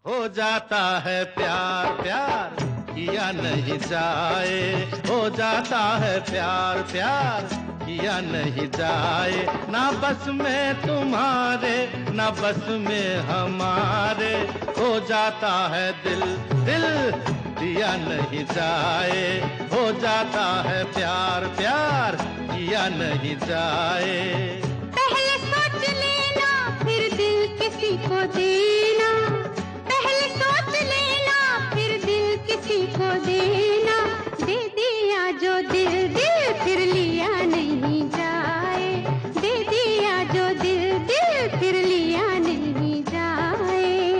हो जाता है प्यार प्यार किया नहीं जाए, हो जाता है प्यार प्यार किया नहीं जाए, ना बस में तुम्हारे ना बस में हमारे, हो जाता है दिल दिल दिया नहीं जाए, हो जाता है प्यार प्यार किया नहीं जाए। पहले सोच लेना फिर दिल किसी को देना, पहले सोच लेना फिर दिल किसी को देना, दे दिया जो दिल दिल फिर लिया नहीं जाए, दे दिया जो दिल दिल फिर लिया नहीं जाए।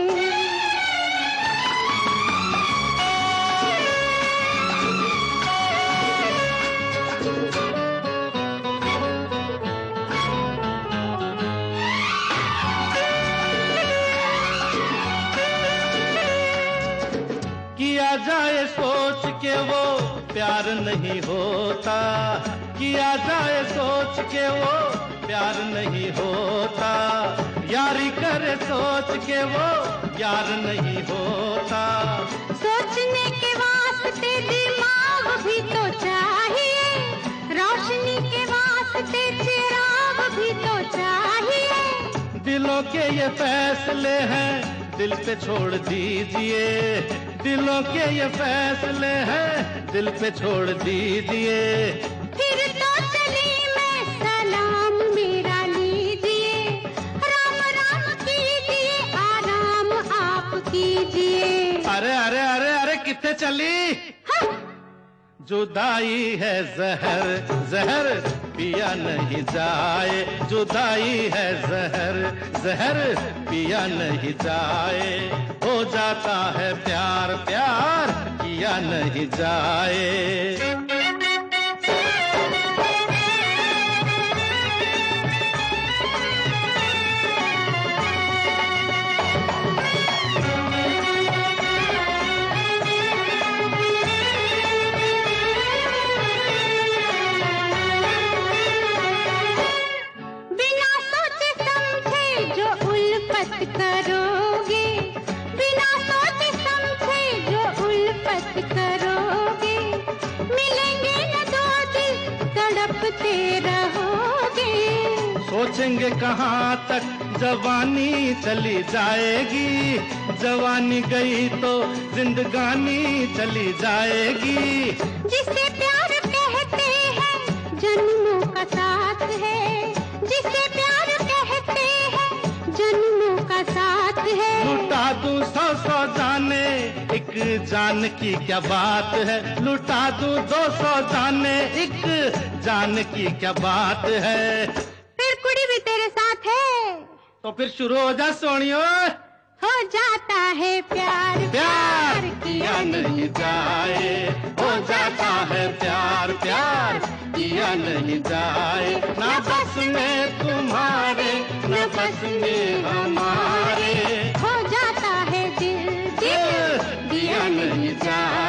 किया जाए सोच के वो प्यार नहीं होता, किया जाए सोच के वो प्यार नहीं होता, यारी करे सोच के वो यार नहीं होता। सोचने के वास्ते दिमाग भी तो चाहिए, रोशनी के वास्ते चिराग भी तो चाहिए। दिलों के ये फैसले हैं दिल पे छोड़ दीजिए, दिलों के ये फैसले हैं दिल पे छोड़ दीजिए। फिर तो चली मैं सलाम मेरा लीजिए, राम राम कीजिए आराम आप कीजिए। अरे अरे अरे अरे कितने चली? हाँ। जुदाई है जहर जहर पिया नहीं जाए, जुदाई है जहर जहर पिया नहीं जाए, हो जाता है प्यार प्यार किया नहीं जाए। करोगे बिना सोचे समझे जो उल्फत करोगे, मिलेंगे न दो दिल तड़पते रहोगे। सोचेंगे कहाँ तक जवानी चली जाएगी, जवानी गई तो जिंदगानी चली जाएगी। जिसे प्यार कहते हैं जन्मों का साथ है, जिसे प्यार कहते हैं जन्मों का साथ है। लुटा दूं सौ सौ जाने एक जान की क्या बात है, लुटा दूं 200 जाने एक जान की क्या बात है। फिर कुड़ी भी तेरे साथ है तो फिर शुरू हो जा सोनियो। हो जाता है प्यार प्यार किया नहीं जाए, हो जाता है प्यार प्यार किया नहीं जाए, ना बस में तुम्हारे ना बस में हमारे, हो जाता है दिल दिल दिया नहीं जाए।